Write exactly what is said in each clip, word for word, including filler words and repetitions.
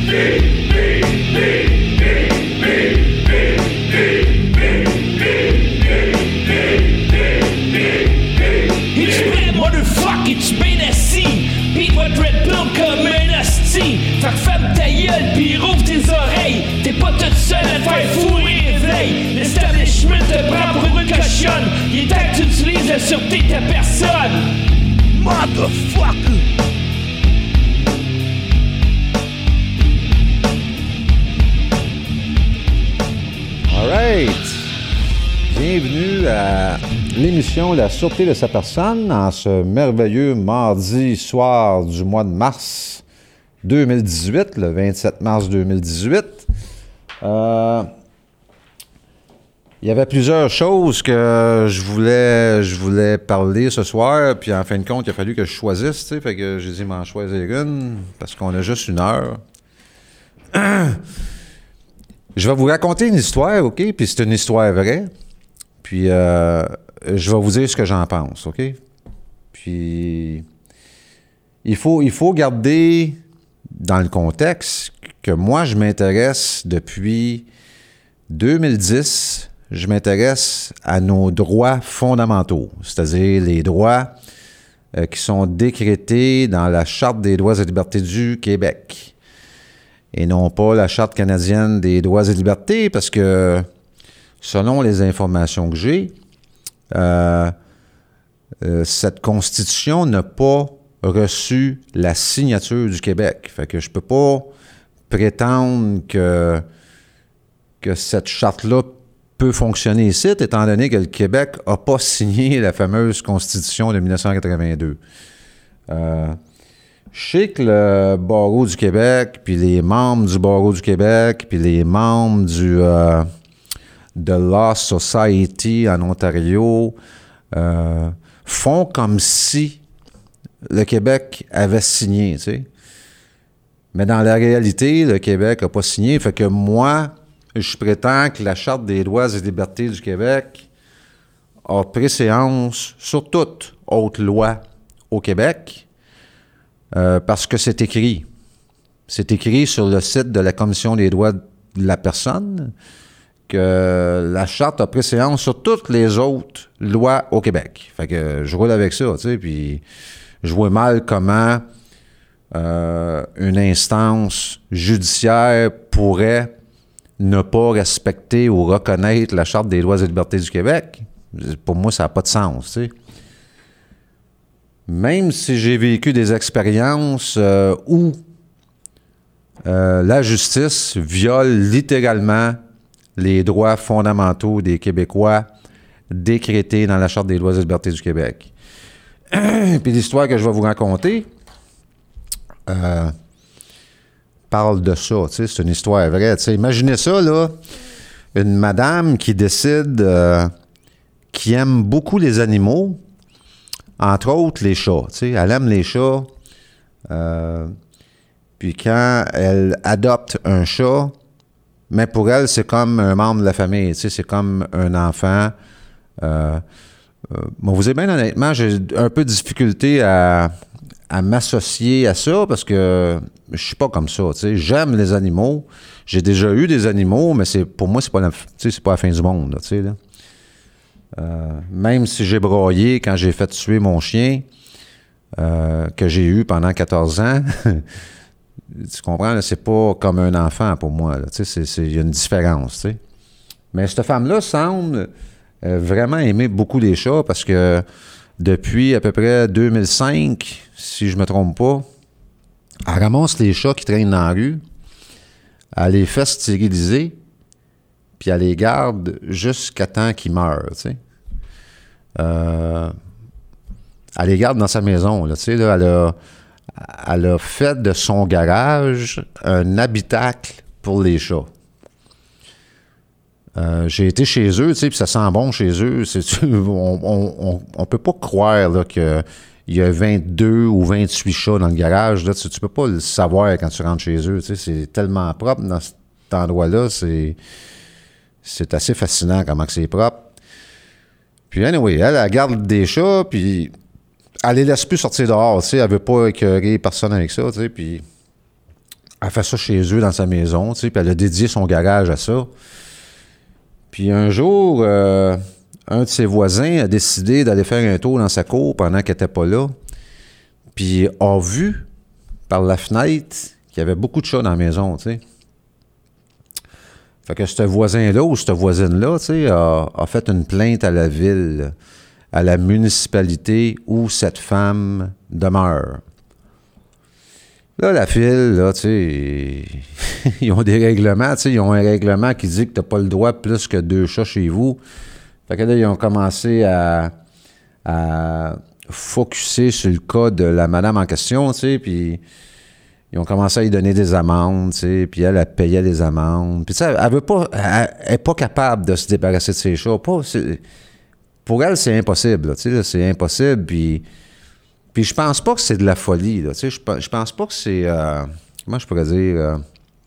Fait que ferme ta gueule pis rouvre tes oreilles. T'es pas toute seule à te faire fourrer et veille. L'establishment te prend pour une cochonne. Il est temps que tu utilises la sûreté de ta personne. Motherfucker. Alright. Bienvenue à l'émission La Sûreté de sa personne en ce merveilleux mardi soir du mois de mars deux mille dix-huit, le vingt-sept mars deux mille dix-huit. Euh, il y avait plusieurs choses que je voulais, je voulais parler ce soir, puis en fin de compte, il a fallu que je choisisse, tu sais, fait que j'ai dit m'en choisir une, parce qu'on a juste une heure. Je vais vous raconter une histoire, OK? Puis c'est une histoire vraie. Puis euh, je vais vous dire ce que j'en pense, OK? Puis il faut, il faut garder dans le contexte que moi, je m'intéresse depuis deux mille dix, je m'intéresse à nos droits fondamentaux, c'est-à-dire les droits euh, qui sont décrétés dans la Charte des droits et libertés du Québec et non pas la Charte canadienne des droits et libertés, parce que selon les informations que j'ai, euh, euh, cette Constitution n'a pas reçu la signature du Québec. Fait que je peux pas prétendre que, que cette charte-là peut fonctionner ici, étant donné que le Québec n'a pas signé la fameuse Constitution de dix-neuf cent quatre-vingt-deux. Euh, je sais que le barreau du Québec, puis les membres du barreau du Québec, puis les membres du euh, de Law Society en Ontario euh, font comme si le Québec avait signé, tu sais. Mais dans la réalité, le Québec n'a pas signé. Fait que moi, je prétends que la Charte des droits et libertés du Québec a préséance sur toute autre loi au Québec euh, parce que c'est écrit. C'est écrit sur le site de la Commission des droits de la personne que la Charte a préséance sur toutes les autres lois au Québec. Fait que je roule avec ça, tu sais, puis je vois mal comment euh, une instance judiciaire pourrait ne pas respecter ou reconnaître la Charte des droits et libertés du Québec. Pour moi, ça n'a pas de sens, tu sais. Même si j'ai vécu des expériences euh, où euh, la justice viole littéralement les droits fondamentaux des Québécois décrétés dans la Charte des droits et libertés du Québec. Puis l'histoire que je vais vous raconter euh, parle de ça, tu sais, c'est une histoire vraie. Tu sais, imaginez ça, là, une madame qui décide, euh, qui aime beaucoup les animaux, entre autres les chats, tu sais, elle aime les chats, euh, puis quand elle adopte un chat, mais pour elle, c'est comme un membre de la famille, tu sais, c'est comme un enfant. Euh, Euh, bon, vous savez bien honnêtement, j'ai un peu de difficulté à, à m'associer à ça parce que je suis pas comme ça, tu sais. J'aime les animaux. J'ai déjà eu des animaux, mais c'est pour moi, c'est pas la, tu sais, c'est pas la fin du monde, tu sais, là. Euh, même si j'ai broyé quand j'ai fait tuer mon chien euh, que j'ai eu pendant quatorze ans, tu comprends, là, c'est pas comme un enfant pour moi, là, tu sais, il y a une différence, tu sais. Mais cette femme-là semble Euh, vraiment aimé beaucoup les chats parce que depuis à peu près deux mille cinq, si je me trompe pas, elle ramasse les chats qui traînent dans la rue, elle les fait stériliser, puis elle les garde jusqu'à temps qu'ils meurent, tu sais. Euh, elle les garde dans sa maison, là, tu sais, là, elle a, elle a fait de son garage un habitacle pour les chats. Euh, j'ai été chez eux, tu sais, puis ça sent bon chez eux. C'est, on, on, on peut pas croire là, qu'il y a vingt-deux ou vingt-huit chats dans le garage. Là, tu, tu peux pas le savoir quand tu rentres chez eux. Tu sais, c'est tellement propre dans cet endroit-là. C'est, c'est assez fascinant comment c'est propre. Puis, anyway, elle, elle garde des chats, puis elle les laisse plus sortir dehors. Tu sais, elle veut pas écœurer personne avec ça. Tu sais, puis elle fait ça chez eux, dans sa maison, tu sais, puis elle a dédié son garage à ça. Puis un jour, euh, un de ses voisins a décidé d'aller faire un tour dans sa cour pendant qu'elle n'était pas là, puis a vu, par la fenêtre, qu'il y avait beaucoup de chats dans la maison, tu sais. Fait que ce voisin-là ou cette voisine-là, tu sais, a, a fait une plainte à la ville, à la municipalité où cette femme demeure. Là, la file, là, tu sais, ils ont des règlements, tu sais, ils ont un règlement qui dit que t'as pas le droit de plus que deux chats chez vous. Fait que là, ils ont commencé à, à focusser sur le cas de la madame en question, tu sais, puis ils ont commencé à lui donner des amendes, tu sais, puis elle, elle payait des amendes. Puis tu sais, elle veut pas, elle, elle est pas capable de se débarrasser de ses chats. Pas, pour elle, c'est impossible, tu sais, c'est impossible, puis... Puis je pense pas que c'est de la folie, là, tu sais, je, je pense pas que c'est... Euh, comment je pourrais dire... Euh,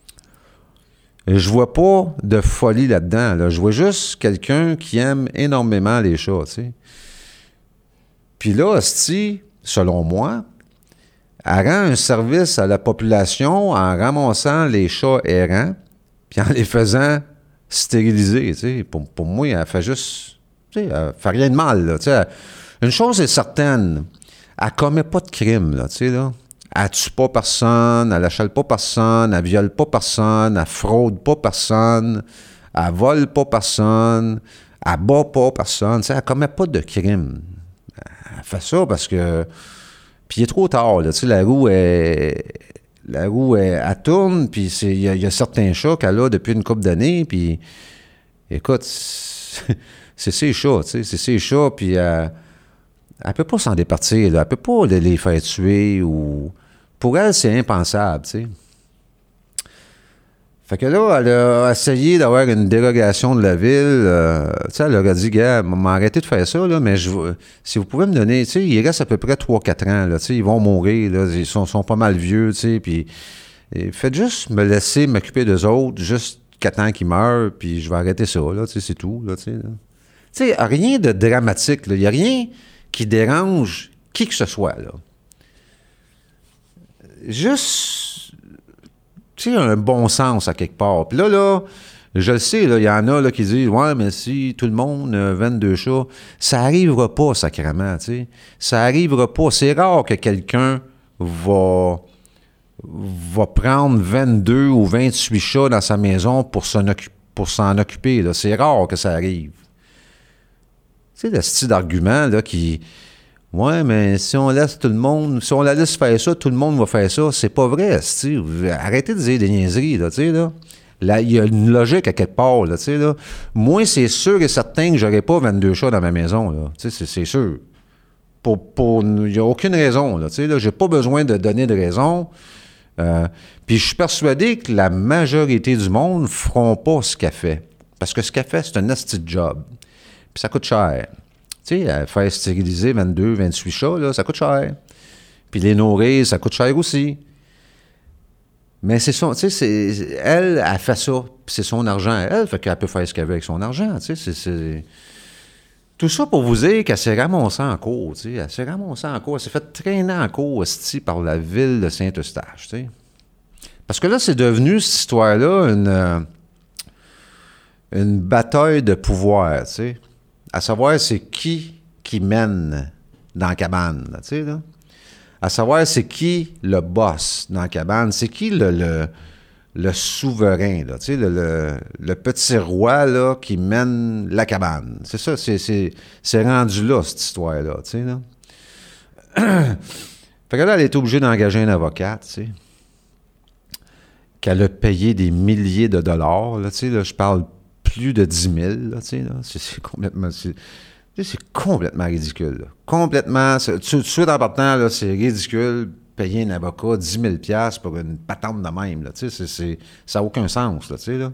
je vois pas de folie là-dedans, là. Je vois juste quelqu'un qui aime énormément les chats, tu sais. Puis là, hostie, selon moi, elle rend un service à la population en ramassant les chats errants puis en les faisant stériliser, tu sais. Pour, pour moi, elle fait juste... Tu sais, elle fait rien de mal, là, tu sais. Une chose est certaine... Elle commet pas de crime, là, tu sais, là. Elle tue pas personne, elle achale pas personne, elle viole pas personne, elle fraude pas personne, elle vole pas personne, elle bat pas personne, tu sais, elle commet pas de crime. Elle fait ça parce que... Puis il est trop tard, là, tu sais, la roue est... La roue, elle, elle tourne, puis il y, y a certains chats qu'elle a depuis une couple d'années, puis... Écoute, c'est ses chats, tu sais, c'est ses chats, puis... Euh, elle peut pas s'en départir, là. Elle peut pas les faire tuer ou... Pour elle, c'est impensable, tu sais. Fait que là, elle a essayé d'avoir une dérogation de la ville. Euh, tu sais, elle leur a dit, gars, m'a arrêté de faire ça, là, mais je, si vous pouvez me donner... Tu sais, il reste à peu près trois quatre ans, là, tu sais, ils vont mourir, là, ils sont, sont pas mal vieux, tu sais, puis... Faites juste me laisser m'occuper d'eux autres, juste jusqu'à temps qu'ils meurent, puis je vais arrêter ça, là, tu sais, c'est tout, là, tu sais. Tu sais, rien de dramatique, là, il y a rien... qui dérange qui que ce soit, là. Juste, tu sais, un bon sens à quelque part. Puis là, là, je le sais, là, il y en a là, qui disent « Ouais, mais si tout le monde a vingt-deux chats, ça arrivera pas, sacrément, tu sais. Ça arrivera pas. C'est rare que quelqu'un va, va prendre vingt-deux ou vingt-huit chats dans sa maison pour s'en, occup- pour s'en occuper, là. C'est rare que ça arrive. Tu sais, le style d'argument, là, qui... Ouais, mais si on laisse tout le monde... Si on la laisse faire ça, tout le monde va faire ça. C'est pas vrai, tu sais. Arrêtez de dire des niaiseries, là, tu sais, là. Là, il y a une logique à quelque part, là, tu sais, là. Moi, c'est sûr et certain que j'aurais pas vingt-deux chats dans ma maison, là. Tu sais, c'est, c'est sûr. Pour... pour il n'y a aucune raison, là, tu sais, là. J'ai pas besoin de donner de raison. Euh, Puis je suis persuadé que la majorité du monde ne feront pas ce qu'elle fait. Parce que ce qu'elle fait, c'est un nasty job. Puis ça coûte cher. Tu sais, faire stériliser vingt-deux, vingt-huit chats, là, ça coûte cher. Puis les nourrir, ça coûte cher aussi. Mais c'est son... Tu sais, c'est, elle, elle fait ça, puis c'est son argent à elle, fait qu'elle peut faire ce qu'elle veut avec son argent, tu sais, c'est, c'est... Tout ça pour vous dire qu'elle s'est ramassée en cours, tu sais, elle s'est ramassée en cours, elle s'est fait traîner en cours, esti, par la ville de Saint-Eustache, tu sais. Parce que là, c'est devenu, cette histoire-là, une... Euh, une bataille de pouvoir, tu sais. À savoir, c'est qui qui mène dans la cabane, tu sais, là. À savoir, c'est qui le boss dans la cabane, c'est qui le, le, le souverain, là, tu sais, le, le, le petit roi, là, qui mène la cabane. C'est ça, c'est, c'est, c'est rendu là, cette histoire-là, tu sais, là. Fait que là, elle est obligée d'engager un avocat, tu sais, qu'elle a payé des milliers de dollars, là, tu sais, là, je parle plus de dix mille, là, tu sais, là, c'est, c'est complètement... C'est, c'est complètement ridicule, là. Complètement... C'est, tout de suite en partant, là, c'est ridicule, payer un avocat dix mille dollars pour une patente de même, là, tu sais, c'est, c'est, ça n'a aucun sens, là, tu sais, là.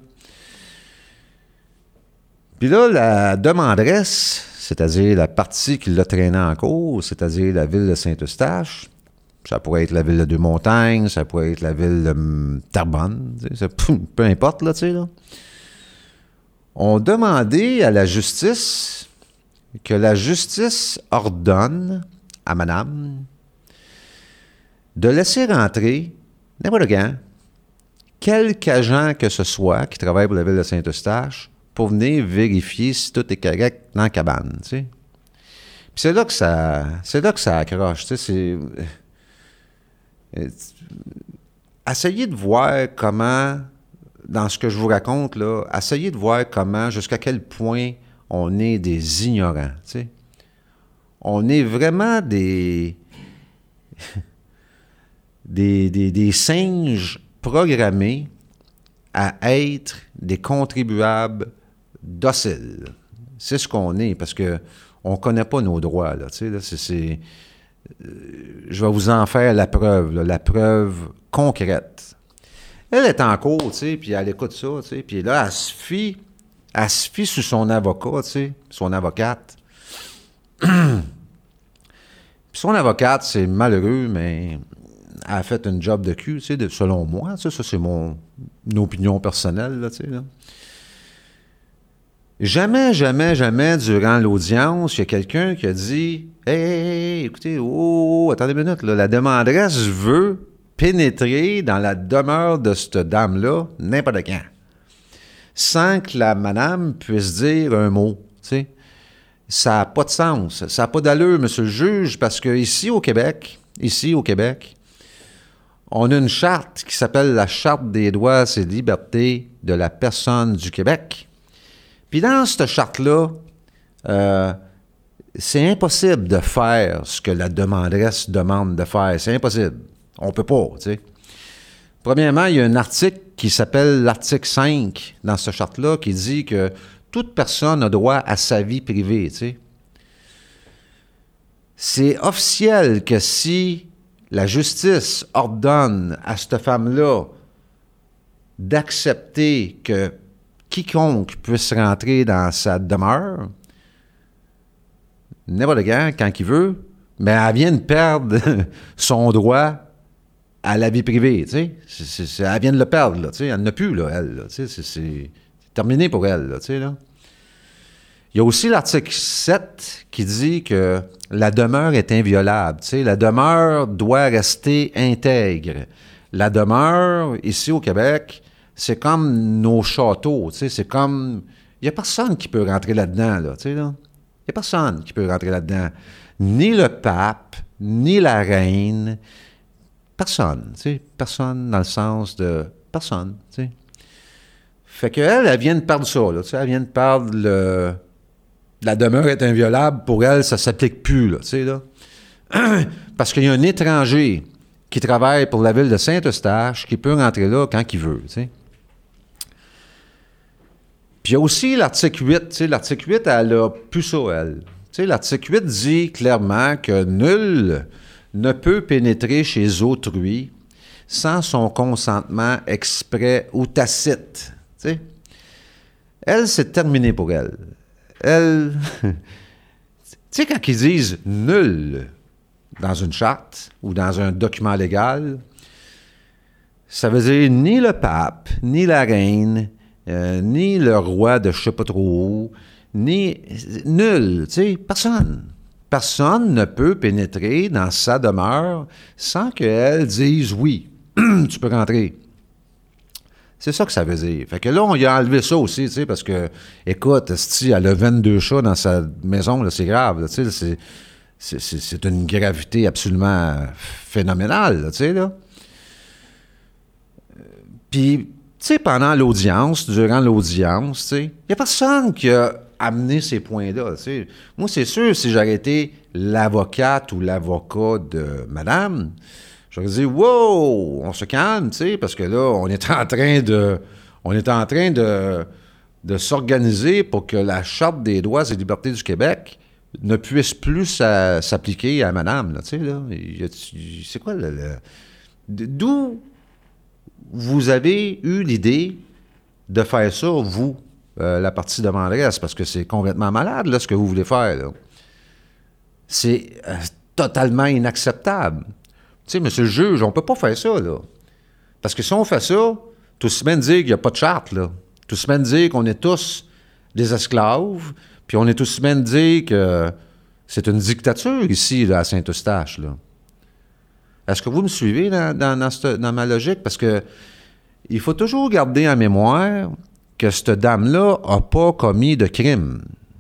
Puis là, la demanderesse, c'est-à-dire la partie qui l'a traîné en cours, c'est-à-dire la ville de Saint-Eustache, ça pourrait être la ville de Deux-Montagnes, ça pourrait être la ville de Terrebonne, tu sais, ça, peu importe, là, tu sais, là. On demandait à la justice que la justice ordonne à madame de laisser rentrer n'importe quand quelque agent que ce soit qui travaille pour la ville de Saint-Eustache pour venir vérifier si tout est correct dans la cabane, tu sais. Puis c'est là que ça, c'est là que ça accroche, tu sais, c'est... Euh, essayez de voir comment, dans ce que je vous raconte, là, essayez de voir comment, jusqu'à quel point on est des ignorants, tu sais. On est vraiment des... des, des, des singes programmés à être des contribuables dociles. C'est ce qu'on est, parce que on connaît pas nos droits, là, tu sais, là, c'est... c'est euh, je vais vous en faire la preuve, là, la preuve concrète. Elle est en cours, tu sais, puis elle écoute ça, tu sais, puis là, elle se fie, elle se fie sur son avocat, tu sais, son avocate. Puis son avocate, c'est malheureux, mais elle a fait un job de cul, tu sais, de, selon moi, tu sais, ça, c'est mon une opinion personnelle, là, tu sais, là. Jamais, jamais, jamais, durant l'audience, il y a quelqu'un qui a dit « Hey, hey, hey, écoutez, oh, attendez une minute, là, la demanderesse veut pénétrer dans la demeure de cette dame-là n'importe quand, sans que la madame puisse dire un mot, tu sais. Ça n'a pas de sens, ça n'a pas d'allure, monsieur le juge, parce que ici au Québec, ici au Québec, on a une charte qui s'appelle la Charte des droits et libertés de la personne du Québec. Puis dans cette charte-là, euh, c'est impossible de faire ce que la demanderesse demande de faire. C'est impossible. On peut pas, tu sais. Premièrement, il y a un article qui s'appelle l'article cinq dans cette charte-là qui dit que toute personne a droit à sa vie privée, tu sais. C'est officiel que si la justice ordonne à cette femme-là d'accepter que quiconque puisse rentrer dans sa demeure, n'importe quand, quand il veut, mais elle vient de perdre son droit à la vie privée, tu sais. C'est, c'est, c'est, elle vient de le perdre, là, tu sais. Elle n'a plus, là, elle, là, tu sais. C'est, c'est terminé pour elle, là, tu sais, là. Il y a aussi l'article sept qui dit que la demeure est inviolable, tu sais. La demeure doit rester intègre. La demeure, ici au Québec, c'est comme nos châteaux, tu sais, c'est comme... Il n'y a personne qui peut rentrer là-dedans, là, tu sais, là. Il n'y a personne qui peut rentrer là-dedans. Ni le pape, ni la reine, personne, tu sais, personne dans le sens de... Personne, tu sais. Fait qu'elle, elle vient de perdre ça, là, tu sais, elle vient de perdre le... La demeure est inviolable, pour elle, ça ne s'applique plus, là, tu sais, là. Parce qu'il y a un étranger qui travaille pour la ville de Saint-Eustache qui peut rentrer là quand il veut, tu sais. Puis il y a aussi l'article huit, tu sais, l'article huit, elle a plus ça, elle. Tu sais, l'article huit dit clairement que nul ne peut pénétrer chez autrui sans son consentement exprès ou tacite, tu sais. Elle, c'est terminé pour elle. Elle... tu sais, quand ils disent « nul » dans une charte ou dans un document légal, ça veut dire ni le pape, ni la reine, euh, ni le roi de je sais pas trop où, ni... Nul, tu sais, personne. Personne ne peut pénétrer dans sa demeure sans qu'elle dise « oui, tu peux rentrer ». C'est ça que ça veut dire. Fait que là, on y a enlevé ça aussi, tu sais, parce que, écoute, si elle a vingt-deux chats dans sa maison, là, c'est grave, là, tu sais, c'est, c'est, c'est, c'est une gravité absolument phénoménale, là, tu sais, là. Puis, tu sais, pendant l'audience, durant l'audience, tu sais, il n'y a personne qui a amené ces points-là, tu sais. Moi, c'est sûr, si j'aurais été l'avocate ou l'avocat de madame, j'aurais dit « Wow! On se calme, tu sais, parce que là, on est en train de... On est en train de, de s'organiser pour que la Charte des droits et libertés du Québec ne puisse plus sa, s'appliquer à madame, là, tu sais, là. C'est quoi, le... le d'où vous avez eu l'idée de faire ça, vous, euh, la partie demanderesse, parce que c'est complètement malade, là, ce que vous voulez faire, là. C'est euh, totalement inacceptable. Tu sais, monsieur le juge, on peut pas faire ça, là. Parce que si on fait ça, tout se met de dire qu'il n'y a pas de charte, là. Tout se met de dire qu'on est tous des esclaves, puis on est tous de dire que c'est une dictature ici, là, à Saint-Eustache, là. Est-ce que vous me suivez dans, dans, dans, cette, dans ma logique? Parce que il faut toujours garder en mémoire que cette dame-là n'a pas commis de crime.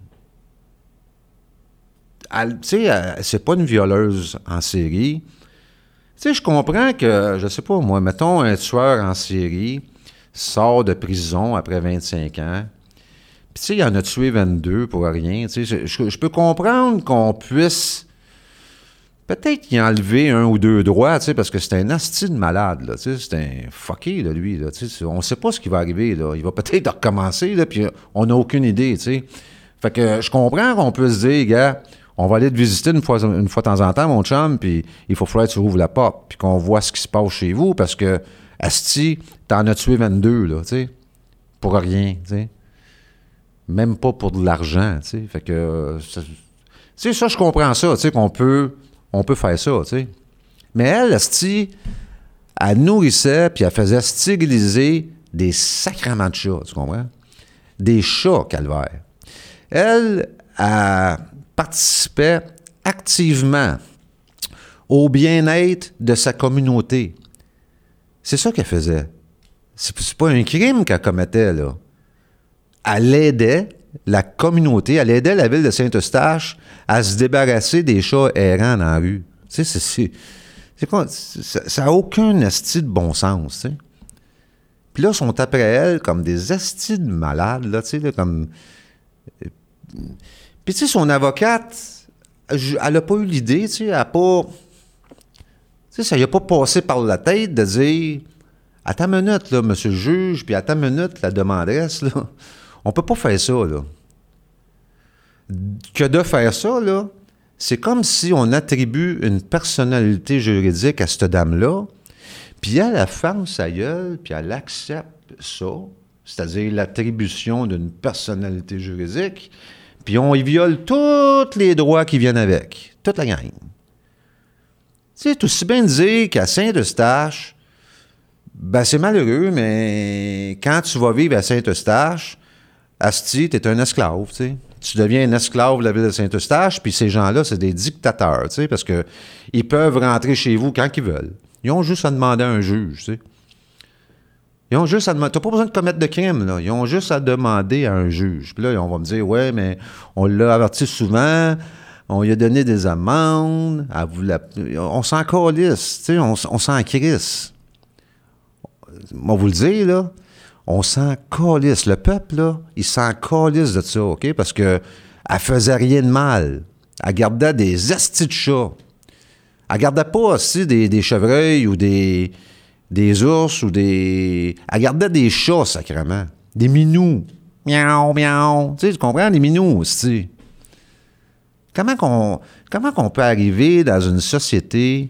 Tu sais, c'est pas une violeuse en série. Tu sais, je comprends que, je sais pas moi, mettons un tueur en série sort de prison après vingt-cinq ans, puis tu sais, il en a tué vingt-deux pour rien. Tu sais, je, je peux comprendre qu'on puisse peut-être y enlever un ou deux droits, tu sais, parce que c'est un asti de malade, là, tu sais, c'est un fucké, là, lui, là, tu sais, on sait pas ce qui va arriver, là. Il va peut-être recommencer, là, puis on n'a aucune idée, tu sais. Fait que je comprends qu'on peut se dire, gars, on va aller te visiter une fois, une fois de temps en temps, mon chum, puis il faut falloir que tu ouvres la porte, puis qu'on voit ce qui se passe chez vous, parce que, asti, t'en as tué vingt-deux, là, tu sais, pour rien, tu sais. Même pas pour de l'argent, tu sais. Fait que, tu sais, ça, je comprends ça, tu sais, qu'on peut, on peut faire ça, tu sais. Mais elle, asti, elle nourrissait, puis elle faisait stériliser des sacrements de chats, tu comprends? Des chats, calvaire. Elle, elle participait activement au bien-être de sa communauté. C'est ça qu'elle faisait. C'est, c'est pas un crime qu'elle commettait, là. Elle aidait la communauté, elle aidait la ville de Saint-Eustache à se débarrasser des chats errants dans la rue. Tu sais, c'est... c'est, c'est quoi, c'est, ça n'a aucun asti de bon sens, tu sais. Puis là, ils sont après elle comme des astis de malades, là, tu sais, là, comme... Puis, tu sais, son avocate, elle n'a pas eu l'idée, tu sais, elle n'a pas... Tu sais, ça lui a pas passé par la tête de dire « À ta minute, là, monsieur le juge, puis à ta minute, la demanderesse, là, on peut pas faire ça, là. » Que de faire ça, là, c'est comme si on attribue une personnalité juridique à cette dame-là, puis elle, elle ferme sa gueule, puis elle accepte ça, c'est-à-dire l'attribution d'une personnalité juridique, puis on y viole tous les droits qui viennent avec, toute la gang. Tu sais, c'est aussi bien dire qu'à Saint-Eustache, ben c'est malheureux, mais quand tu vas vivre à Saint-Eustache, asti, t'es un esclave, tu sais. Tu deviens un esclave de la ville de Saint-Eustache, puis ces gens-là, c'est des dictateurs, tu sais, parce que ils peuvent rentrer chez vous quand ils veulent. Ils ont juste à demander à un juge, tu sais. Ils ont juste à demander... T'as pas besoin de commettre de crime, là. Ils ont juste à demander à un juge. Puis là, on va me dire, ouais, mais on l'a averti souvent, on lui a donné des amendes, elle voulait... on s'en calisse, tu sais, on, on s'en crisse. Moi, vous le dire, là, on s'en calisse. Le peuple, là, il s'en calisse de ça, OK? Parce que elle faisait rien de mal. Elle gardait des astis de chats. Elle gardait pas aussi des, des chevreuils ou des... des ours ou des... Elle gardait des chats, sacrément. Des minous. Miaou, miaou. Tu sais, tu comprends? Des minous aussi. Comment qu'on, comment qu'on peut arriver dans une société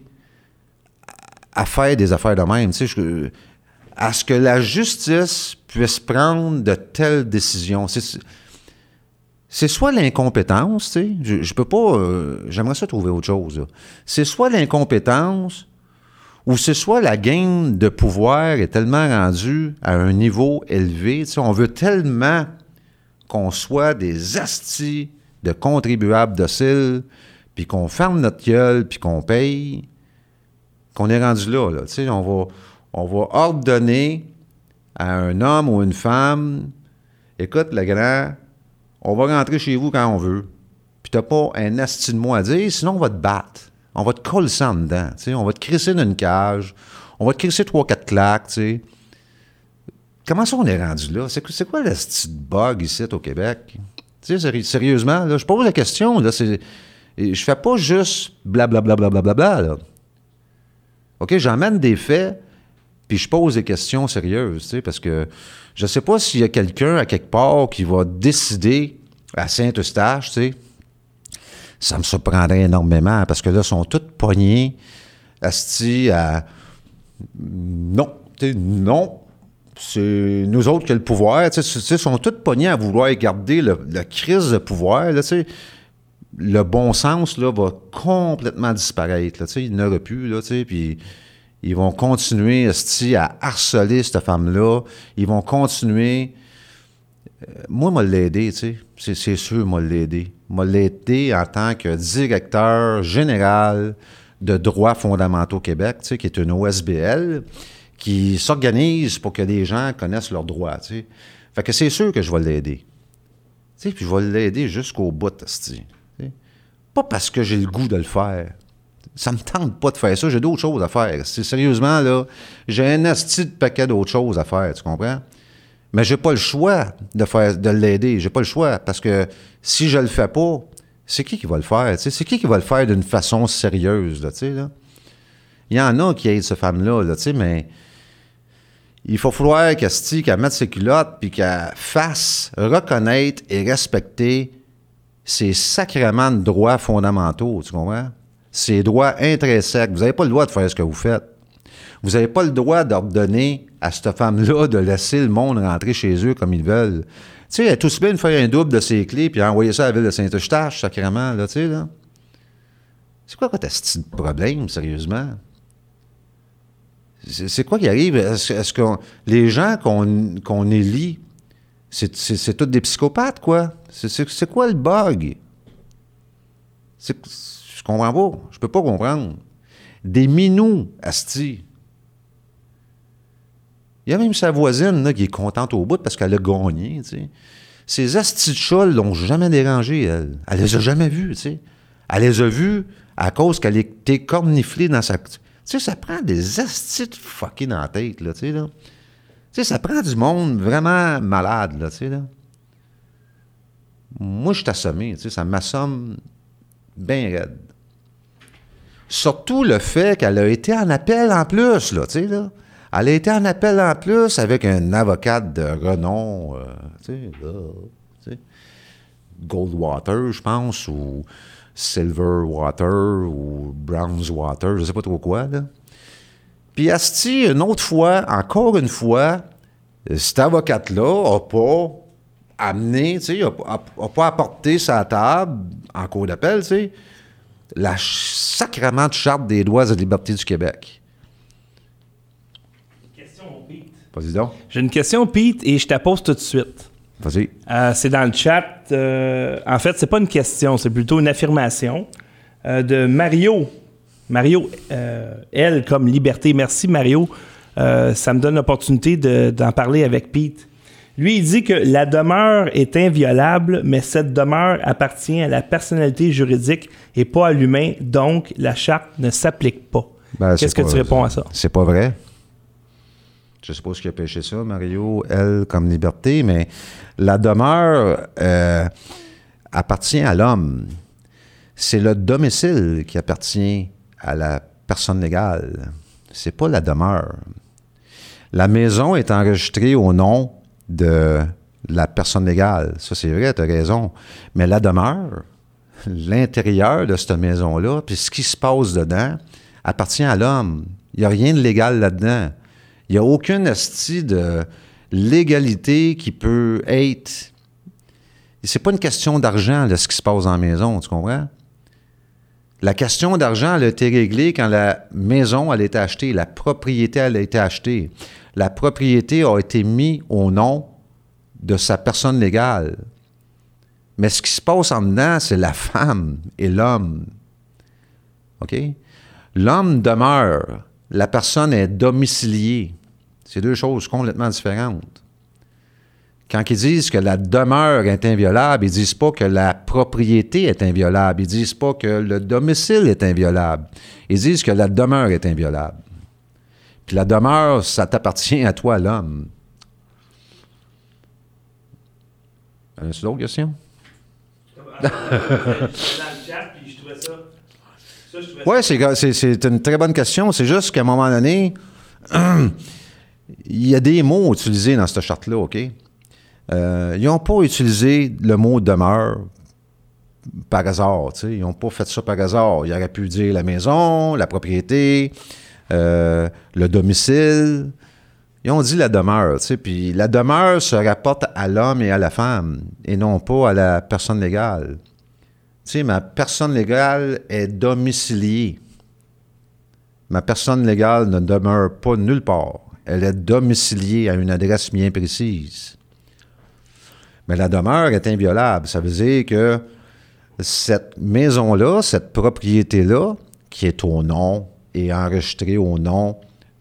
à faire des affaires de même? Tu sais, je, à ce que la justice puisse prendre de telles décisions? C'est, c'est soit l'incompétence, tu sais. Je, je peux pas... Euh, j'aimerais ça trouver autre chose, là. C'est soit l'incompétence... ou c'est soit la game de pouvoir est tellement rendue à un niveau élevé, tu sais, on veut tellement qu'on soit des astis de contribuables dociles, puis qu'on ferme notre gueule, puis qu'on paye, qu'on est rendu là, là. Tu sais, on va, on va ordonner à un homme ou une femme, écoute, le grand, on va rentrer chez vous quand on veut, puis t'as pas un asti de mot à dire, sinon on va te battre. On va te coller ça en dedans, tu sais. On va te crisser dans une cage. On va te crisser trois, quatre claques, tu sais. Comment ça on est rendu là? C'est, c'est quoi la petite bug ici au Québec? Tu sais, sérieusement, là, je pose la question, là, c'est... Je fais pas juste blablabla, bla, bla, bla, bla, là. OK, j'emmène des faits, puis je pose des questions sérieuses, tu sais, parce que je sais pas s'il y a quelqu'un à quelque part qui va décider à Saint-Eustache, tu sais. Ça me surprendrait énormément, parce que là, ils sont tous pognés, asti, à... Non, tu sais, non, c'est nous autres qui avons le pouvoir, tu sais, ils sont tous pognés à vouloir garder le, le crise de pouvoir, là, tu sais. Le bon sens, là, va complètement disparaître, là, tu sais, il n'aurait plus, là, tu sais, puis ils vont continuer, asti, à harceler cette femme-là, ils vont continuer... Euh, moi, moi l'aider, tu sais, c'est, c'est sûr, moi l'aider. Moi l'aider en tant que directeur général de droits fondamentaux Québec, tu sais, qui est une O S B L, qui s'organisent pour que les gens connaissent leurs droits, tu sais. Fait que c'est sûr que je vais l'aider. Tu sais, puis je vais l'aider jusqu'au bout, asti. Pas parce que j'ai le goût de le faire. Ça me tente pas de faire ça, j'ai d'autres choses à faire. C'est, sérieusement, là, j'ai un asti de paquet d'autres choses à faire, tu comprends? Mais j'ai pas le choix de faire, de l'aider. J'ai pas le choix, parce que si je le fais pas, c'est qui qui va le faire? T'sais? C'est qui qui va le faire d'une façon sérieuse, là, tu sais, là? Il y en a qui aident cette femme-là, là, tu sais, mais il faut falloir qu'elle, qu'elle mette ses culottes puis qu'elle fasse reconnaître et respecter ses sacrements de droits fondamentaux, tu comprends? Ses droits intrinsèques. Vous n'avez pas le droit de faire ce que vous faites. Vous n'avez pas le droit d'ordonner à cette femme-là de laisser le monde rentrer chez eux comme ils veulent. Tu sais, elle est tout bien de faire un double de ses clés puis envoyer ça à la ville de Saint-Eustache, sacrément, là, tu sais, là. C'est quoi votre style de problème, sérieusement? C'est, c'est quoi qui arrive? Est-ce, est-ce que les gens qu'on, qu'on élit, c'est, c'est, c'est tous des psychopathes, quoi? C'est, c'est, c'est quoi le bug? C'est, je comprends pas. Je peux pas comprendre. Des minous, asti. Il y a même sa voisine là, qui est contente au bout parce qu'elle a gagné, tu sais. Ces astis de chats l'ont jamais dérangée, elle. Elle les a jamais vus, tu sais. Elle les a vus à cause qu'elle était corniflée dans sa... Tu sais, ça prend des astis de fucking dans la tête, là, tu sais, là. Tu sais, ça prend du monde vraiment malade, là, tu sais, là. Moi, je suis assommé, tu sais, ça m'assomme bien raide. Surtout le fait qu'elle a été en appel en plus, là, tu sais, là. Elle a été en appel en plus avec un avocat de renom, euh, tu sais, là, tu sais, Goldwater, je pense, ou Silverwater, ou Brownswater, je sais pas trop quoi, là. Puis asti, une autre fois, encore une fois, cet avocat-là n'a pas amené, tu sais, n'a pas apporté sa table en cours d'appel, tu sais, la sacramente charte des droits et des libertés du Québec. Vas-y donc. J'ai une question, Pete, et je te la pose tout de suite. Vas-y. Euh, c'est dans le chat. Euh, en fait, c'est pas une question, c'est plutôt une affirmation euh, de Mario. Mario, euh, L comme liberté. Merci, Mario. Euh, ça me donne l'opportunité de, d'en parler avec Pete. Lui, il dit que la demeure est inviolable, mais cette demeure appartient à la personnalité juridique et pas à l'humain, donc la charte ne s'applique pas. Ben, Qu'est-ce que pas, tu réponds à ça? C'est pas vrai. Je suppose qu'il a pêché ça, Mario, elle, comme liberté, mais la demeure euh, appartient à l'homme. C'est le domicile qui appartient à la personne légale. C'est pas la demeure. La maison est enregistrée au nom de la personne légale. Ça, c'est vrai, tu as raison. Mais la demeure, l'intérieur de cette maison-là, puis ce qui se passe dedans, appartient à l'homme. Il n'y a rien de légal là-dedans. Il n'y a aucune esti de légalité qui peut être... C'est pas une question d'argent, là, ce qui se passe dans la maison, tu comprends? La question d'argent, elle a été réglée quand la maison, elle a été achetée, la propriété, elle a été achetée. La propriété a été mise au nom de sa personne légale. Mais ce qui se passe en dedans, c'est la femme et l'homme. OK? L'homme demeure. La personne est domiciliée. C'est deux choses complètement différentes. Quand ils disent que la demeure est inviolable, ils disent pas que la propriété est inviolable. Ils disent pas que le domicile est inviolable. Ils disent que la demeure est inviolable. Puis la demeure, ça t'appartient à toi, l'homme. As-tu d'autres questions? Oui, c'est, c'est, c'est une très bonne question. C'est juste qu'à un moment donné, il y a des mots utilisés dans cette charte-là, OK? Euh, ils n'ont pas utilisé le mot « demeure » par hasard, tu sais. Ils n'ont pas fait ça par hasard. Ils auraient pu dire la maison, la propriété, euh, le domicile. Ils ont dit la demeure, tu sais. Puis la demeure se rapporte à l'homme et à la femme, et non pas à la personne légale. Tu sais, ma personne légale est domiciliée. Ma personne légale ne demeure pas nulle part. Elle est domiciliée à une adresse bien précise. Mais la demeure est inviolable. Ça veut dire que cette maison-là, cette propriété-là, qui est au nom et enregistrée au nom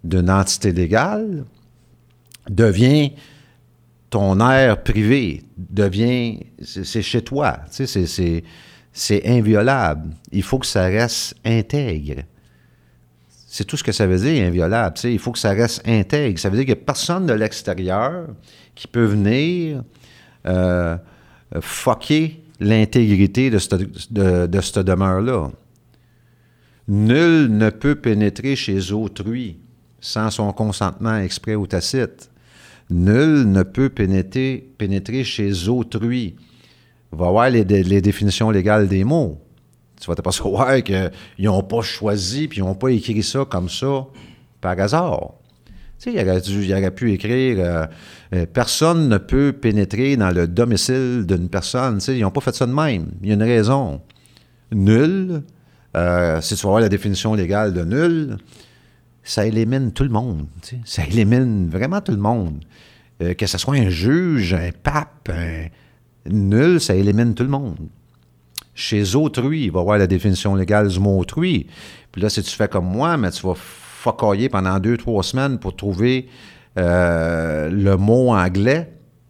d'une entité légale devient ton aire privée, devient, c'est, c'est chez toi, tu sais, c'est, c'est, c'est inviolable. Il faut que ça reste intègre. C'est tout ce que ça veut dire, inviolable. Tu sais, il faut que ça reste intègre. Ça veut dire qu'il n'y a personne de l'extérieur qui peut venir euh, fucker l'intégrité de cette, de, de cette demeure-là. Nul ne peut pénétrer chez autrui sans son consentement exprès ou tacite. Nul ne peut pénétrer, pénétrer chez autrui. Va voir les, les définitions légales des mots. Tu vas t'apercevoir qu'ils n'ont pas choisi puis ils n'ont pas écrit ça comme ça par hasard. Tu sais, il aurait, dû, il aurait pu écrire euh, euh, personne ne peut pénétrer dans le domicile d'une personne. Tu sais, ils n'ont pas fait ça de même. Il y a une raison. Nul, euh, si tu vas voir la définition légale de nul, ça élimine tout le monde. Tu sais, ça élimine vraiment tout le monde. Euh, que ce soit un juge, un pape, un nul, ça élimine tout le monde. Chez autrui, il va voir la définition légale du mot autrui. Puis là, si tu fais comme moi, mais tu vas focailler pendant deux, trois semaines pour trouver euh, le mot anglais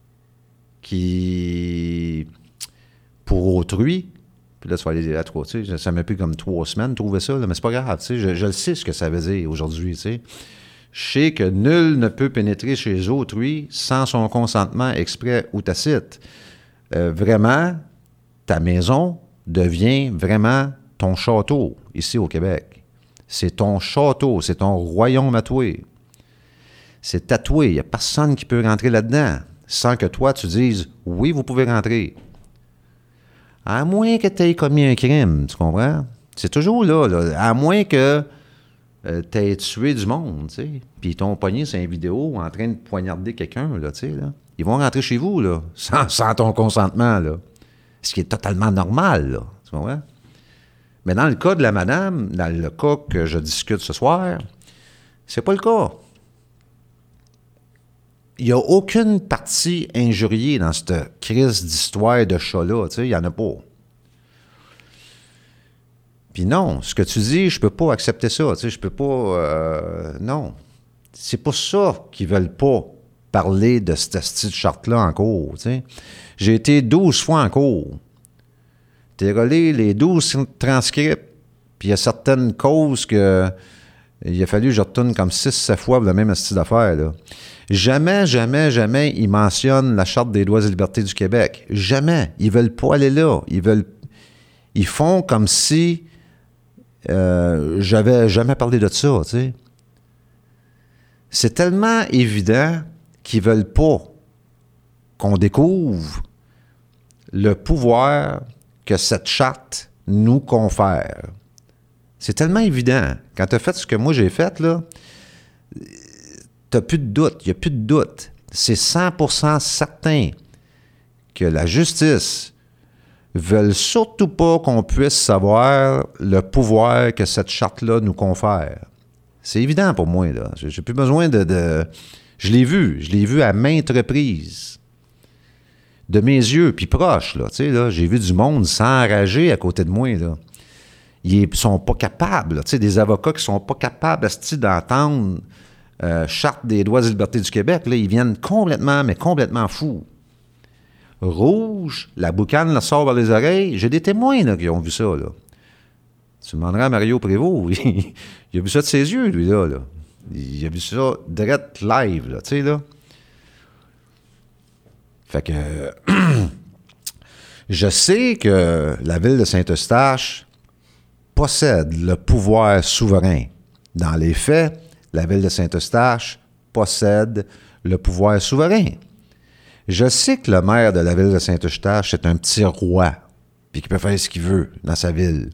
qui pour autrui. Puis là, tu vas aller à trois, tu sais, ça m'a pris comme trois semaines trouver ça, là, mais c'est pas grave, tu sais, je, je le sais ce que ça veut dire aujourd'hui, tu sais. Je sais que nul ne peut pénétrer chez autrui sans son consentement exprès ou tacite. Euh, vraiment, ta maison devient vraiment ton château, ici au Québec. C'est ton château, c'est ton royaume à toi. C'est tatoué, il n'y a personne qui peut rentrer là-dedans sans que toi, tu dises « Oui, vous pouvez rentrer ». À moins que tu aies commis un crime, tu comprends? C'est toujours là, là. À moins que euh, tu aies tué du monde, tu sais. Puis ils t'ont pogné sur une vidéo en train de poignarder quelqu'un, là, tu sais, là. Ils vont rentrer chez vous, là, sans, sans ton consentement, là. Ce qui est totalement normal, là, tu comprends? Mais dans le cas de la madame, dans le cas que je discute ce soir, c'est pas le cas. Il n'y a aucune partie injuriée dans cette crise d'histoire de chat-là, tu sais, il n'y en a pas. Puis non, ce que tu dis, je peux pas accepter ça, tu sais, je peux pas... Euh, non. C'est pas ça qu'ils veulent pas parler de cette petite charte-là en cours, tu sais. J'ai été douze fois en cours. T'es relé les douze transcripts, puis il y a certaines causes que il a fallu que je retourne comme six, sept fois pour le même style d'affaires, là. Jamais, jamais, jamais ils mentionnent la Charte des droits et libertés du Québec. Jamais. Ils veulent pas aller là. Ils veulent... Ils font comme si euh, j'avais jamais parlé de ça, tu sais. C'est tellement évident qu'ils veulent pas qu'on découvre le pouvoir que cette charte nous confère. C'est tellement évident. Quand tu as fait ce que moi j'ai fait, là, tu n'as plus de doute. Il n'y a plus de doute. C'est cent pour cent certain que la justice ne veut surtout pas qu'on puisse savoir le pouvoir que cette charte-là nous confère. C'est évident pour moi, là. J'ai plus besoin de... de... Je l'ai vu. Je l'ai vu à maintes reprises. De mes yeux, puis proche, là, tu sais, là, j'ai vu du monde s'enrager à côté de moi, là. Ils sont pas capables, tu sais, des avocats qui sont pas capables, asti, d'entendre euh, Charte des droits et libertés du Québec, là, ils viennent complètement, mais complètement fous. Rouge, la boucane leur sort vers les oreilles. J'ai des témoins, là, qui ont vu ça, là. Tu demanderas à Mario Prévost, il, il a vu ça de ses yeux, lui, là, là. Il a vu ça direct live, là, tu sais, là. Fait que je sais que la ville de Saint-Eustache possède le pouvoir souverain. Dans les faits, la ville de Saint-Eustache possède le pouvoir souverain. Je sais que le maire de la ville de Saint-Eustache est un petit roi, puis qu'il peut faire ce qu'il veut dans sa ville.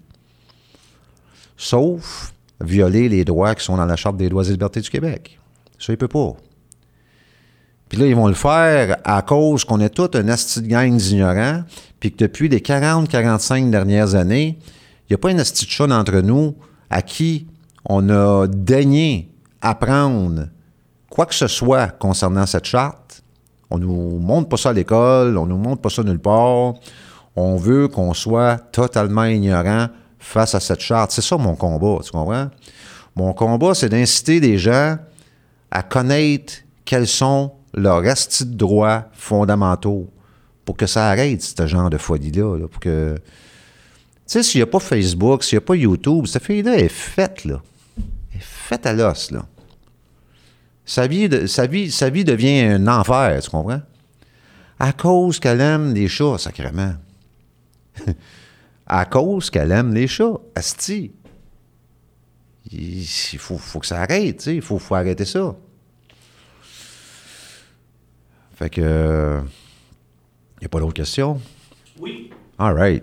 Sauf violer les droits qui sont dans la Charte des droits et libertés du Québec. Ça, il peut pas. Puis là, ils vont le faire à cause qu'on est toute une asti de gang d'ignorants, puis que depuis les quarante à quarante-cinq dernières années, il n'y a pas une asti de chat d'entre nous à qui on a daigné apprendre quoi que ce soit concernant cette charte. On nous montre pas ça à l'école, on nous montre pas ça nulle part. On veut qu'on soit totalement ignorant face à cette charte. C'est ça mon combat, tu comprends? Mon combat, c'est d'inciter des gens à connaître quels sont leurs restes de droits fondamentaux pour que ça arrête, ce genre de folie-là. Là, pour que... Tu sais, s'il n'y a pas Facebook, s'il n'y a pas YouTube, cette fille-là est faite, là. Elle est faite à l'os, là. Sa vie, de, sa, vie, sa vie devient un enfer, tu comprends? À cause qu'elle aime les chats, sacrément. À cause qu'elle aime les chats, asti. Il faut, faut que ça arrête, tu sais. Il faut, faut arrêter ça. Fait que... Il n'y a pas d'autres questions? Oui. All right.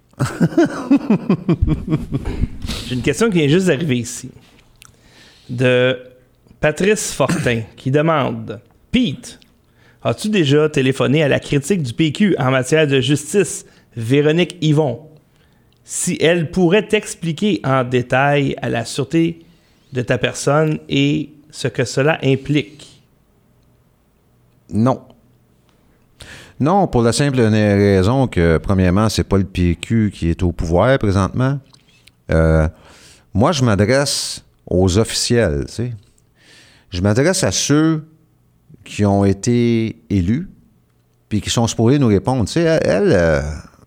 J'ai une question qui vient juste d'arriver ici. De Patrice Fortin, qui demande « Pete, as-tu déjà téléphoné à la critique du P Q en matière de justice, Véronique Yvon, si elle pourrait t'expliquer en détail à la sûreté de ta personne et ce que cela implique? » Non. Non, pour la simple raison que, premièrement, c'est pas le P Q qui est au pouvoir présentement. Euh, moi, je m'adresse aux officiels, tu sais. Je m'adresse à ceux qui ont été élus puis qui sont supposés nous répondre. Tu sais, elle, euh,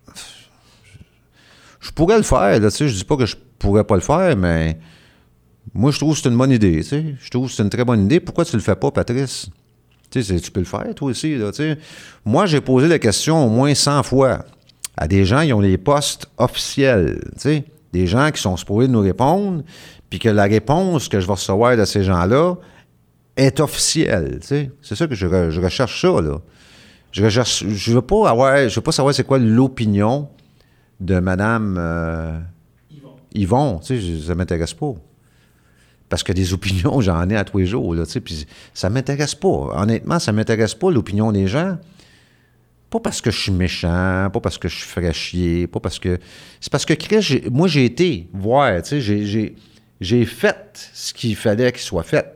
je pourrais le faire, là, tu sais. Je dis pas que je pourrais pas le faire, mais moi, je trouve que c'est une bonne idée, tu sais. Je trouve que c'est une très bonne idée. Pourquoi tu le fais pas, Patrice? Tu sais, tu peux le faire, toi aussi, là, tu sais. Moi, j'ai posé la question au moins cent fois à des gens qui ont les postes officiels, tu sais. Des gens qui sont supposés nous répondre, puis que la réponse que je vais recevoir de ces gens-là est officielle, tu sais. C'est ça que je, re, je recherche ça, là. Je recherche... Je veux pas avoir... Je veux pas savoir c'est quoi l'opinion de Mme euh, Yvon. Yvon, tu sais, ça m'intéresse pas. Parce que des opinions, j'en ai à tous les jours, là, tu sais, puis ça m'intéresse pas. Honnêtement, ça m'intéresse pas, l'opinion des gens. Pas parce que je suis méchant, pas parce que je suis ferais chier, pas parce que... C'est parce que, Chris, j'ai, moi, j'ai été voir, tu sais, j'ai, j'ai, j'ai fait ce qu'il fallait qu'il soit fait.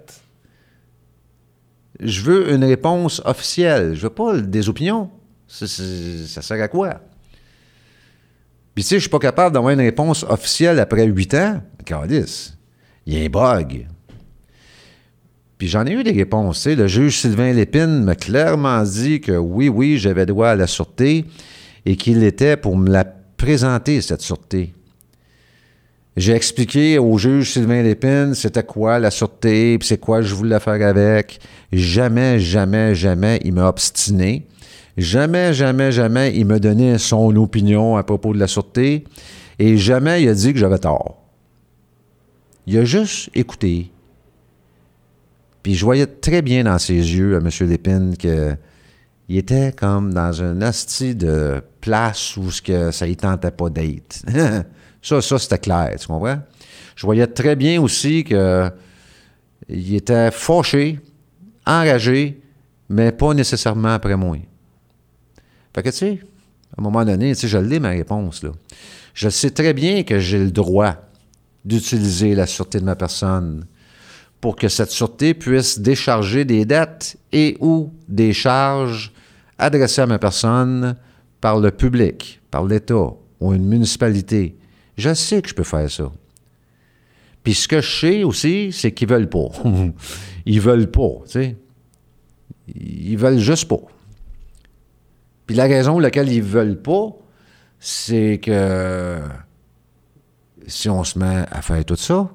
Je veux une réponse officielle. Je veux pas des opinions. C'est, c'est, ça sert à quoi? Puis, tu sais, je suis pas capable d'avoir une réponse officielle après huit ans. Calice. Il y a un bug. Puis j'en ai eu des réponses. Tu sais, le juge Sylvain Lépine m'a clairement dit que oui, oui, j'avais droit à la sûreté et qu'il était pour me la présenter, cette sûreté. J'ai expliqué au juge Sylvain Lépine c'était quoi la sûreté, puis c'est quoi je voulais faire avec. Jamais, jamais, jamais, il m'a obstiné. Jamais, jamais, jamais, il m'a donné son opinion à propos de la sûreté. Et jamais il a dit que j'avais tort. Il a juste écouté. Puis je voyais très bien dans ses yeux à M. Lépine qu'il était comme dans une hostie de place où ce que ça ne tentait pas d'être. ça, ça, c'était clair, tu comprends? Je voyais très bien aussi qu'il était fâché, enragé, mais pas nécessairement après moi. Fait que, tu sais, à un moment donné, tu sais, je l'ai, ma réponse, là. Je sais très bien que j'ai le droit d'utiliser la sûreté de ma personne pour que cette sûreté puisse décharger des dettes et ou des charges adressées à ma personne par le public, par l'État ou une municipalité. Je sais que je peux faire ça. Puis ce que je sais aussi, c'est qu'ils veulent pas. Ils veulent pas, tu sais. Ils veulent juste pas. Puis la raison pour laquelle ils veulent pas, c'est que si on se met à faire tout ça,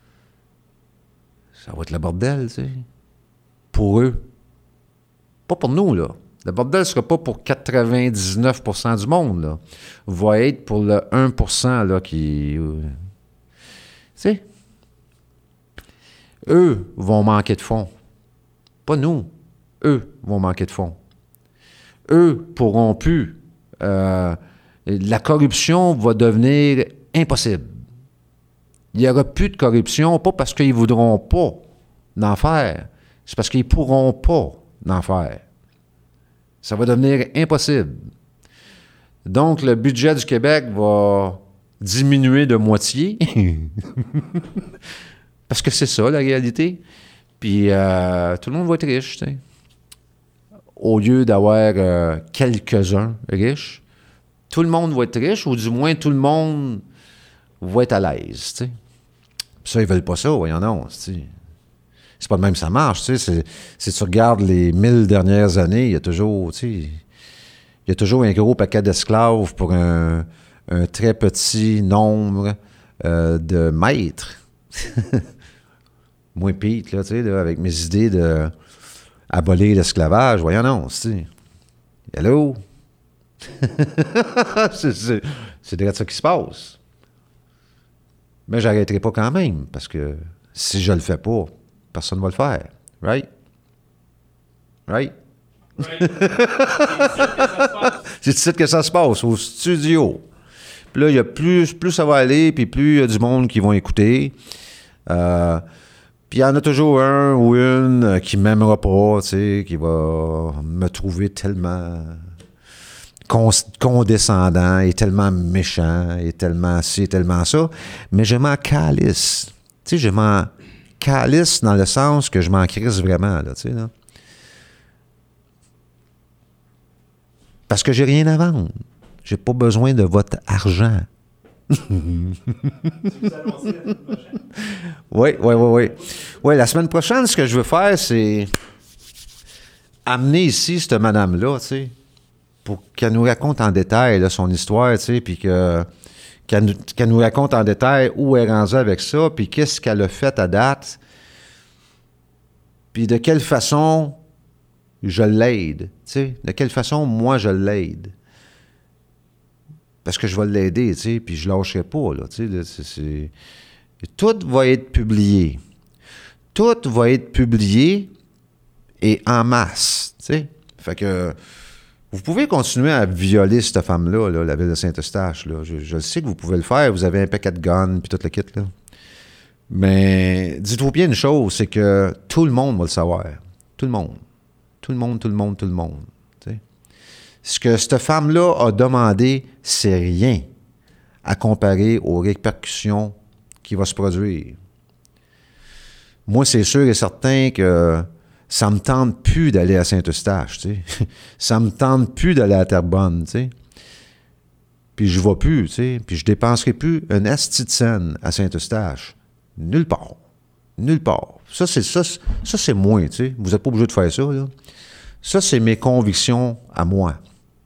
ça va être le bordel, tu sais. Pour eux. Pas pour nous, là. Le bordel ne sera pas pour quatre-vingt-dix-neuf pour cent du monde, là. Va être pour le un pour cent, là, qui... Euh, tu sais. Eux vont manquer de fonds. Pas nous. Eux vont manquer de fonds. Eux pourront plus... Euh, la corruption va devenir impossible. Il n'y aura plus de corruption, pas parce qu'ils ne voudront pas d'en faire, c'est parce qu'ils ne pourront pas d'en faire. Ça va devenir impossible. Donc, le budget du Québec va diminuer de moitié, parce que c'est ça, la réalité. Puis, euh, tout le monde va être riche, tu sais. Au lieu d'avoir euh, quelques-uns riches, tout le monde va être riche, ou du moins, tout le monde va être à l'aise, tu sais. Puis ça, ils veulent pas ça, voyons donc, tu sais. c'est pas de même que ça marche, tu sais. C'est, si tu regardes les mille dernières années, il y a toujours, tu sais, il y a toujours un gros paquet d'esclaves pour un, un très petit nombre euh, de maîtres. Moi, Pete, là, tu sais, là, avec mes idées de abolir l'esclavage, voyons non, tu sais. Hello? c'est, c'est, c'est déjà ça qui se passe. Mais j'arrêterai pas quand même, parce que si je le fais pas, personne ne va le faire. Right? Right? Right. C'est ici que ça se passe, au studio. Puis là, il y a plus, plus ça va aller, puis plus il y a du monde qui vont écouter. Euh, puis il y en a toujours un ou une qui m'aimera pas, tu sais, qui va me trouver tellement con- condescendant et tellement méchant et tellement ci et tellement ça. Mais je m'en calisse. Tu sais, je m'en calisse dans le sens que je m'en crisse vraiment, là, tu sais, là. Parce que j'ai rien à vendre. J'ai pas besoin de votre argent. Vous annoncez la semaine prochaine. Oui, oui, oui, oui. Oui, la semaine prochaine, ce que je veux faire, c'est amener ici cette madame-là, tu sais, pour qu'elle nous raconte en détail là, son histoire, tu sais, puis que, qu'elle, nous, qu'elle nous raconte en détail où elle est rendue avec ça, puis qu'est-ce qu'elle a fait à date, puis de quelle façon je l'aide, tu sais, de quelle façon moi je l'aide. Parce que je vais l'aider, tu sais, puis je lâcherai pas, là, tu sais, là, c'est, c'est... Tout va être publié. Tout va être publié et en masse, tu sais. Fait que vous pouvez continuer à violer cette femme-là, là, la ville de Saint-Eustache, là. Je, je sais que vous pouvez le faire, vous avez un paquet de guns puis tout le kit, là. Mais dites-vous bien une chose, c'est que tout le monde va le savoir. Tout le monde. Tout le monde, tout le monde, tout le monde. T'sais. Ce que cette femme-là a demandé, c'est rien à comparer aux répercussions qui vont se produire. Moi, c'est sûr et certain que ça me tente plus d'aller à Saint-Eustache. T'sais. Ça me tente plus d'aller à Terrebonne. T'sais. Puis je ne vais plus. T'sais. Puis je dépenserai plus un asti de scène à Saint-Eustache. Nulle part. Nulle part. Ça, c'est ça, ça c'est moi, tu sais. Vous n'êtes pas obligé de faire ça, là. Ça, c'est mes convictions à moi.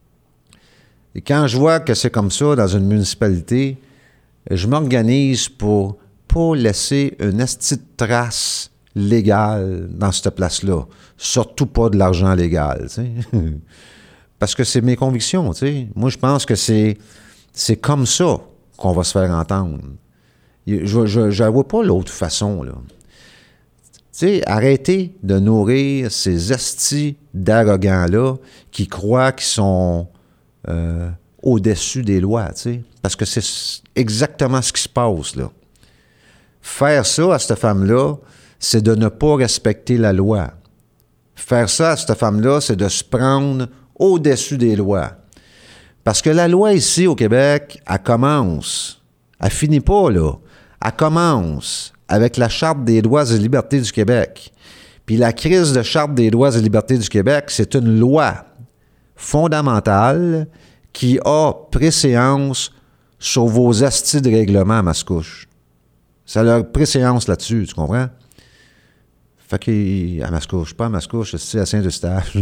Et quand je vois que c'est comme ça dans une municipalité, je m'organise pour pas laisser une esti de trace légale dans cette place-là. Surtout pas de l'argent légal, tu sais. Parce que c'est mes convictions, tu sais. Moi, je pense que c'est, c'est comme ça qu'on va se faire entendre. Je ne vois pas l'autre façon, là. Tu sais, arrêtez de nourrir ces estis d'arrogants-là qui croient qu'ils sont euh, au-dessus des lois, tu sais. Parce que c'est exactement ce qui se passe, là. Faire ça à cette femme-là, c'est de ne pas respecter la loi. Faire ça à cette femme-là, c'est de se prendre au-dessus des lois. Parce que la loi ici, au Québec, elle commence. Elle finit pas, là. Elle commence avec la Charte des droits et libertés du Québec. Puis la crise de Charte des droits et libertés du Québec, c'est une loi fondamentale qui a préséance sur vos astis de règlement à Mascouche. Ça a leur préséance là-dessus, tu comprends? Fait qu'à Mascouche, pas à Mascouche, c'est à Saint-Eustache.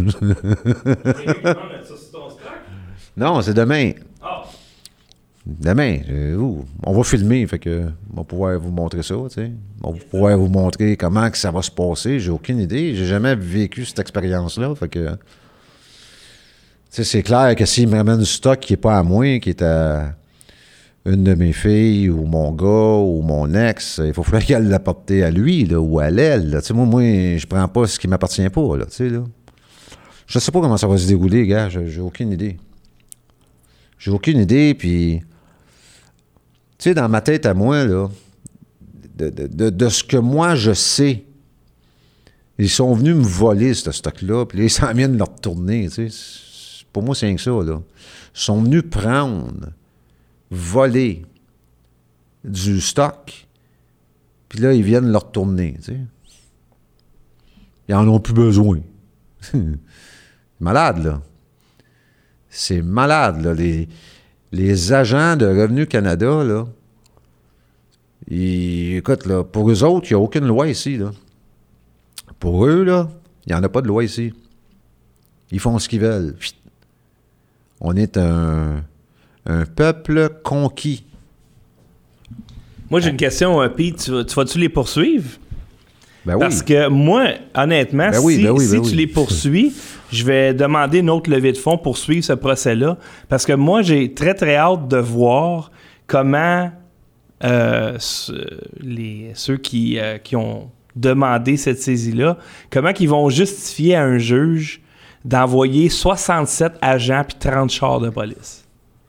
Non, c'est demain. Ah! Demain, euh, ouh, on va filmer, fait que on va pouvoir vous montrer ça, tu sais. On va pouvoir vous montrer comment que ça va se passer. J'ai aucune idée. J'ai jamais vécu cette expérience-là, fait que... Tu sais, c'est clair que s'il me ramène du stock qui n'est pas à moi, qui est à une de mes filles, ou mon gars, ou mon ex, il faut falloir qu'elle l'apporte à lui, là, ou à elle. Tu sais, moi, moi, je prends pas ce qui m'appartient pas, là, tu sais, là. Je sais pas comment ça va se dérouler, gars. J'ai, j'ai aucune idée. J'ai aucune idée, puis... Tu sais, dans ma tête à moi, là, de, de, de, de ce que moi, je sais, ils sont venus me voler, ce stock-là, puis là, ils s'en viennent le retourner, tu sais. Pour moi, c'est rien que ça, là. Ils sont venus prendre, voler du stock, puis là, ils viennent le retourner, tu sais. Ils en ont plus besoin. C'est malade, là. C'est malade, là. Les, les agents de Revenu Canada, là, ils, écoute, là, pour eux autres, il n'y a aucune loi ici, là. Pour eux, là, il n'y en a pas de loi ici. Ils font ce qu'ils veulent. On est un, un peuple conquis. Moi, j'ai une question, Pete. Tu, tu vas-tu les poursuivre? Ben oui. Parce que moi, honnêtement, ben oui, si, ben oui, ben si tu oui. les poursuis, je vais demander une autre levée de fonds pour suivre ce procès-là. Parce que moi, j'ai très, très hâte de voir comment euh, ce, les, ceux qui, euh, qui ont demandé cette saisie-là, comment ils vont justifier à un juge d'envoyer soixante-sept agents puis trente chars de police.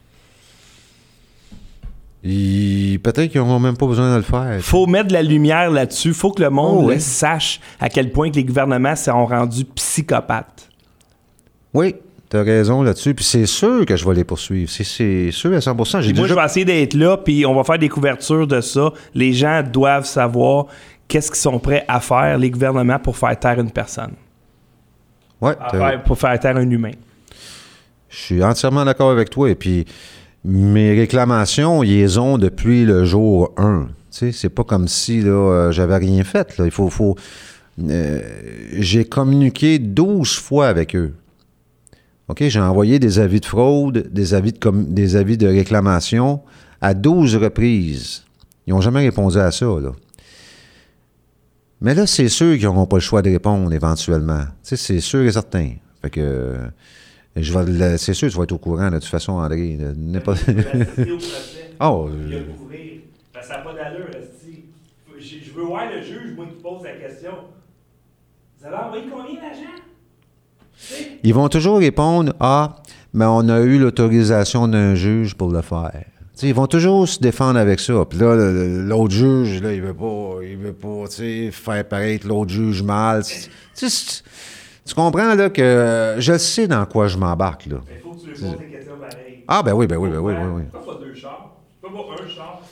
Et peut-être qu'ils n'auront même pas besoin de le faire. Faut mettre de la lumière là-dessus. Faut que le monde oh, oui. le sache à quel point que les gouvernements sont rendus psychopathes. Oui, tu as raison là-dessus. Puis c'est sûr que je vais les poursuivre. C'est, c'est sûr à cent pour cent. J'ai Moi, déjà... je vais essayer d'être là, puis on va faire des couvertures de ça. Les gens doivent savoir qu'est-ce qu'ils sont prêts à faire, les gouvernements, pour faire taire une personne. Ouais, Faire, pour faire taire un humain. Je suis entièrement d'accord avec toi. Et puis, mes réclamations, ils les ont depuis le jour un. Tu sais, c'est pas comme si là, euh, j'avais rien fait. Là. Il faut... faut euh, j'ai communiqué douze fois avec eux. OK? J'ai envoyé des avis de fraude, des avis de, com- des avis de réclamation à douze reprises. Ils n'ont jamais répondu à ça, là. Mais là, c'est sûr qu'ils n'auront pas le choix de répondre éventuellement. Tu sais, c'est sûr et certain. Fait que... Euh, je vais le, c'est sûr que tu vas être au courant, de toute façon, André. N'est pas... oh, euh... Ça n'a pas d'allure, je veux voir le juge, moi, qui pose la question. Vous avez envoyé combien d'agents? Ils vont toujours répondre « Ah, mais on a eu l'autorisation d'un juge pour le faire. » T'sais, ils vont toujours se défendre avec ça. Puis là, l'autre juge, là, il veut pas, il veut pas, tu sais, faire paraître l'autre juge mal. Tu comprends, là, que je sais dans quoi je m'embarque, là. Il faut que tu lui poses des questions pareilles. Ah, ben oui, ben oui, ben oui, ben oui. Pourquoi pas deux chars? Pourquoi pas un char?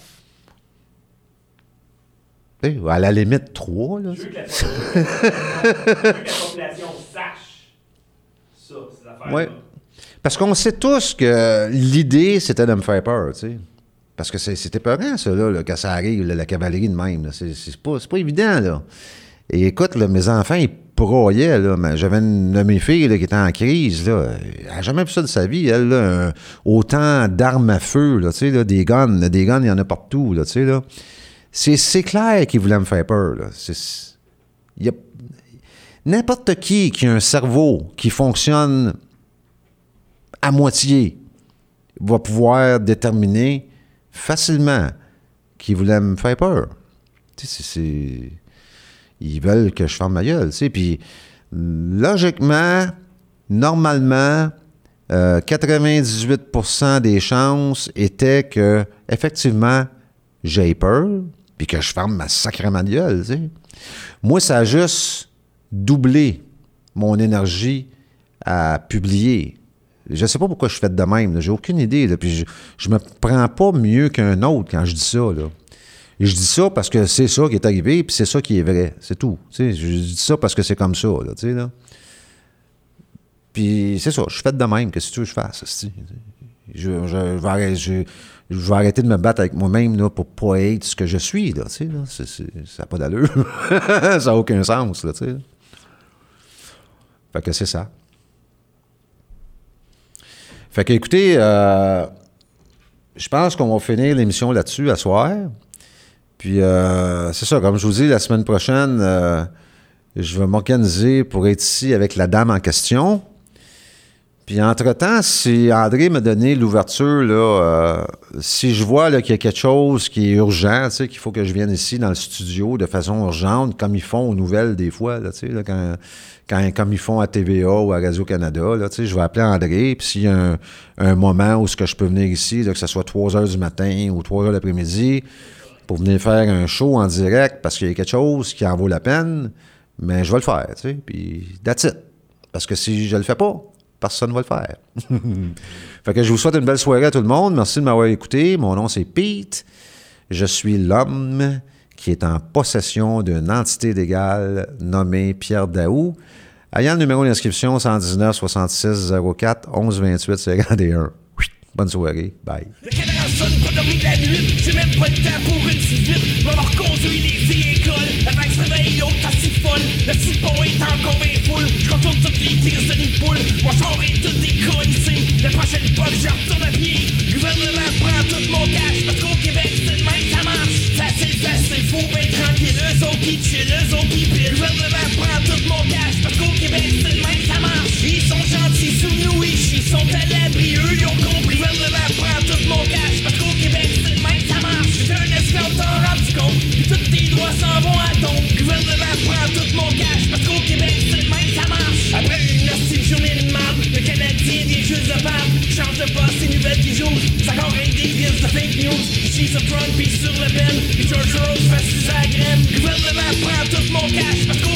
T'sais, à la limite, trois, là. Je veux que la, je veux que la population sache ça, ces affaires-là. Ouais. Parce qu'on sait tous que l'idée, c'était de me faire peur, tu sais. Parce que c'est, c'était peurant, ça, là, là, quand ça arrive, là, la cavalerie de même. Là. C'est, c'est, pas, c'est pas évident, là. Et écoute, là, mes enfants, ils broyaient, là. Mais j'avais une de mes filles là, qui était en crise, là. Elle n'a jamais vu ça de sa vie, elle, là. Un, autant d'armes à feu, là, tu sais, là, des guns. Des guns, il y en a partout, là, tu sais, là. C'est, c'est clair qu'ils voulaient me faire peur, là. C'est, y a, n'importe qui qui a un cerveau qui fonctionne à moitié va pouvoir déterminer facilement qu'ils voulaient me faire peur. Tu sais, c'est, c'est... Ils veulent que je ferme ma gueule, tu sais. Puis, logiquement, normalement, euh, quatre-vingt-dix-huit pour cent des chances étaient que, effectivement, j'ai peur, puis que je ferme ma sacrément de gueule, tu sais. Moi, ça a juste doublé mon énergie à publier. Je ne sais pas pourquoi je fais de même. Là. J'ai aucune idée. Là. Puis je, je me prends pas mieux qu'un autre quand je dis ça. Là. Et je dis ça parce que c'est ça qui est arrivé, puis c'est ça qui est vrai. C'est tout. T'sais, je dis ça parce que c'est comme ça. Là, t'sais, là. Puis c'est ça. Je fais de même. Qu'est-ce que tu veux que je fasse? Je, je, je, vais arrêter, je, je vais arrêter de me battre avec moi-même là, pour pas être ce que je suis. Là, t'sais, là. C'est, c'est, ça n'a pas d'allure. Ça n'a aucun sens. Là, t'sais. Fait que c'est ça. Fait que, écoutez, euh, je pense qu'on va finir l'émission là-dessus à soir. Puis, euh, c'est ça, comme je vous dis, la semaine prochaine, euh, je vais m'organiser pour être ici avec la dame en question. Puis, entre-temps, si André m'a donné l'ouverture, là, euh, si je vois là, qu'il y a quelque chose qui est urgent, tu sais, qu'il faut que je vienne ici dans le studio de façon urgente, comme ils font aux nouvelles des fois, là, tu sais, là, quand... Quand, comme ils font à T V A ou à Radio-Canada, là, je vais appeler André, puis s'il y a un, un moment où ce que je peux venir ici, là, que ce soit trois heures du matin ou trois heures l'après-midi, pour venir faire un show en direct parce qu'il y a quelque chose qui en vaut la peine, mais je vais le faire, tu sais, puis that's it. Parce que si je le fais pas, personne ne va le faire. Fait que je vous souhaite une belle soirée à tout le monde. Merci de m'avoir écouté. Mon nom, c'est Pete. Je suis l'homme qui est en possession d'une entité légale nommée Pierre Daou. Ayant le numéro d'inscription cent dix-neuf soixante-six zéro quatre onze vingt-huit cinquante et un. Bonne soirée. Bye. Le cadran sonne, pas dormi de la nuit. J'ai même pas le temps pour une visite. Va voir conduire les écoles. Avant que se réveille, l'autre assis fort. folle. Le cipon est encore bien full. Je retourne toutes les tirs de nid de poule. Mon char est tout décollissé. La prochaine époque, je retourne à pied. Le gouvernement prend tout mon cash. Parce qu'au Québec, c'est le même, ça marche. Facile, facile, faut bien tranquille. Eux autres qui chill, eux autres qui pile. Le gouvernement prend tout mon cash. Parce qu'au Québec, c'est le même, ça marche. Ils sont gentils sous nous, ils sont à l'abri. Eux, ils ont compris. Le gouvernement prend tout mon cash. Parce qu'au Québec, c'est le même, ça marche. C'est un esclave, t'en rends du compte. Puis tous tes droits s'en vont à ton. Le gouvernement prend tout mon cash. Parce qu'au Québec, c'est le même, ça marche. Après une hostile journée de marde, le Canadien vient juste de perdre. Change de poste, c'est nouvelles qui jouent. Ça encore rien des risques de fake news. She's a front, puis sur le pen. Puis George Rose fait ses agrènes. Le gouvernement prend tout mon cash. Parce qu'au